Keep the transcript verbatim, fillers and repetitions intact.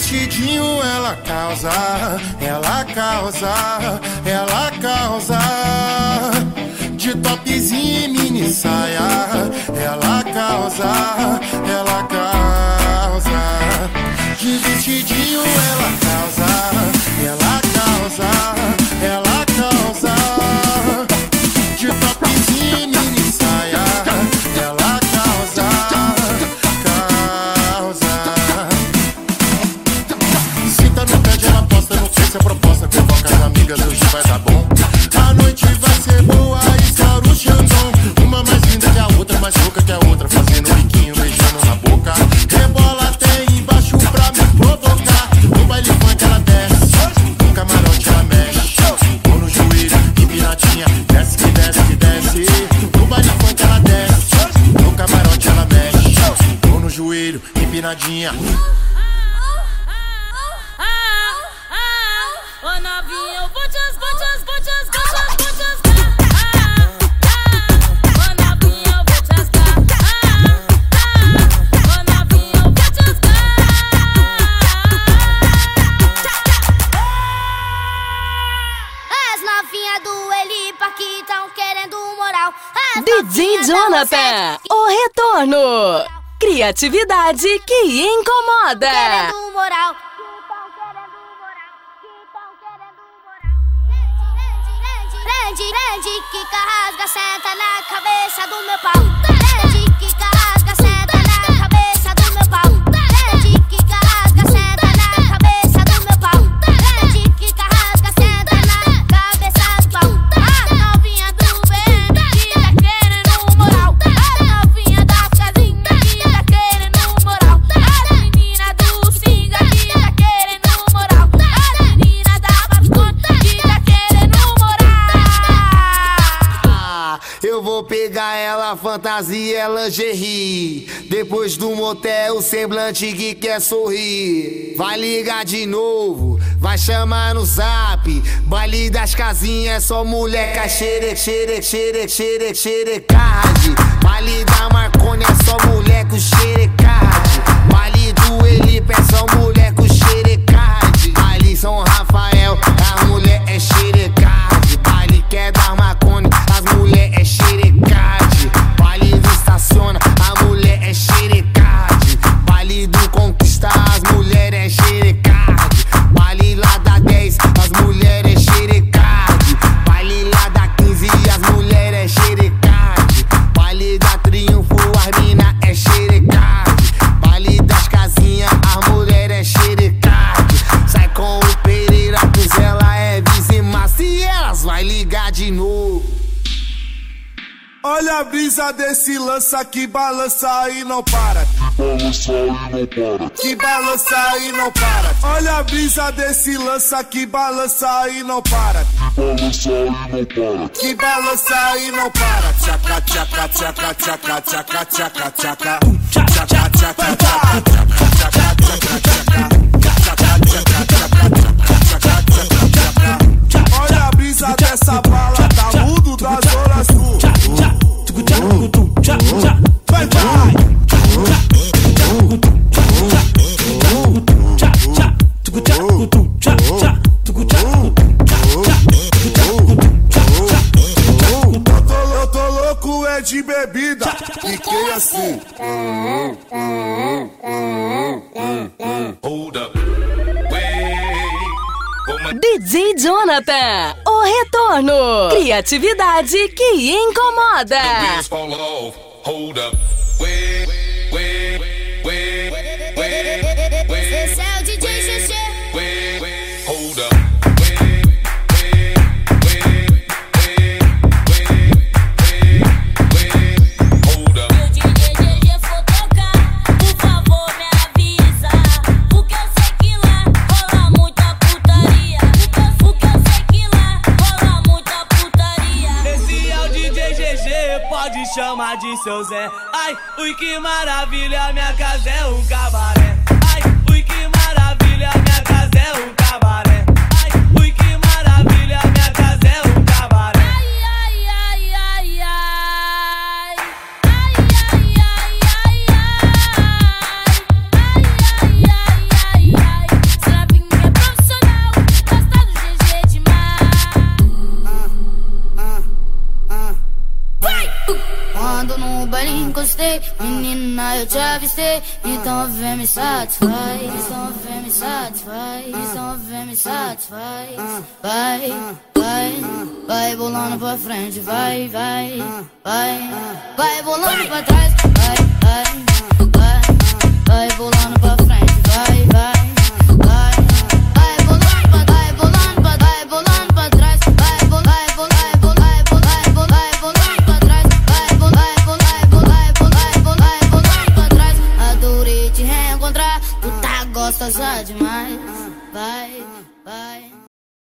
vestidinho ela causa, ela causa, ela causa. De topzinho e mini saia, ela causa, ela causa. De vestidinho ela causa, ela causa, ela causa. De topzinho e mini saia, ela causa, causa. Senta no pé, ela posta no Face a proposta, convoca as amigas, hoje vai dar bom. A noite vai ser boa, estoura o Xandão. Uma mais linda que a outra, mais louca que a outra, fazendo um biquinho, beijando na boca. Rebola até embaixo pra me provocar. No baile funk ela desce, no camarote ela mexe. Ou no joelho, empinadinha, desce que desce que desce. No baile funk ela desce, no camarote ela mexe. Ou no joelho, empinadinha. Ô novinha, eu vou te as, vou te as, vou te as, vou te as, vou te as. Ô novinha, eu vou te as. Ô novinha, eu vou te as. As novinhas do Elipa que tão querendo moral. D J Jonathan, o retorno. Criatividade que incomoda. Querendo moral. Grande, grande, quica, rasga, senta na cabeça do meu pau. Grande, quica, rasga, senta na cabeça do meu pau. Grande, quica, rasga, senta na cabeça do meu pau. Grande, quica, rasga, senta na cabeça do pau. A novinha do B M que tá querendo moral. A novinha da casinha que tá querendo moral. A menina do Singa que tá querendo moral. A menina da Bascona que tá querendo moral. Eu vou pegar ela, fantasia, lingerie. Depois do motel, o semblante que quer sorrir. Vai ligar de novo, vai chamar no zap. Baile das casinhas, só moleca xere, xere, xere, xere, xerecard. Baile da Marconi é só moleque xerecard. Baile do Elipa é só moleque xerecard. Baile São Rafael, a mulher é xerecard. Baile que é da Marconi, as mulher é xerecard. Baile do Estaciona, a mulher é xerecard. Baile do Conquista, as mulheres é xerecard. Baile lá da dez, as mulheres é xerecard. Baile lá da quinze, as mulheres é xerecard. Baile da Triunfo, as mina é xerecard. Baile das casinhas, as mulheres é xerecard. Sai com o Pereira, pois ela é vizima. Se elas vai ligar de novo. Olha a brisa desse lança que balança e não para. Balança e não para. Que balança e não para. Olha a brisa desse lança que balança e não para. Balança e não para. Que balança e não para. Tchaca, tchaca, tchaca, tchaca, tchaca, tchaca, tchaca. Tchaca, tchaca, tchaca. Olha a brisa dessa bala, tá mudo da Zona Sul. Vai, vai! Eu tô louco, é de bebida. Fiquei assim. Hold up. Wait. D J Jonathan, o retorno. Criatividade que incomoda. Fall off. Hold up. Wait, wait, wait, wait, wait. Esse é o D J G G. Wait, wait, hold up. Wait, wait, wait, wait, wait, wait, hold up. Se o D J G G for tocar, por favor me avisa. Porque eu sei que lá rola muita putaria. Porque eu sei que lá rola muita putaria. Esse é o D J G G, pode chamar de seu Zé. Ai, ui que maravilha, minha casa é um cabaré. Ai, ui que maravilha, minha casa é um cabaré. Ai, ui que maravilha, minha casa é um cabaré. Ai, ai, ai, ai, ai. Ai, ai, ai, ai, ai. Ai, ai, ai, ai, ai. gostei, menina, eu te avistei. Então vem me satisfaz, então vem me satisfaz, então vem me satisfaz. Vai, vai, vai bolando pra frente, vai, vai, vai, vai bolando pra trás, vai, vai, vai, vai bolando pra frente, vai, vai, vai, vai bolando pra, vai bolando pra, vai bolando pra trás, vai, vai, vai, vai, vai, vai, vai bolando pra trás, vai, vai, vai, vai, vai, vai bolando pra trás. Adorei te reencontrar, tu tá gostosa demais, vai, vai.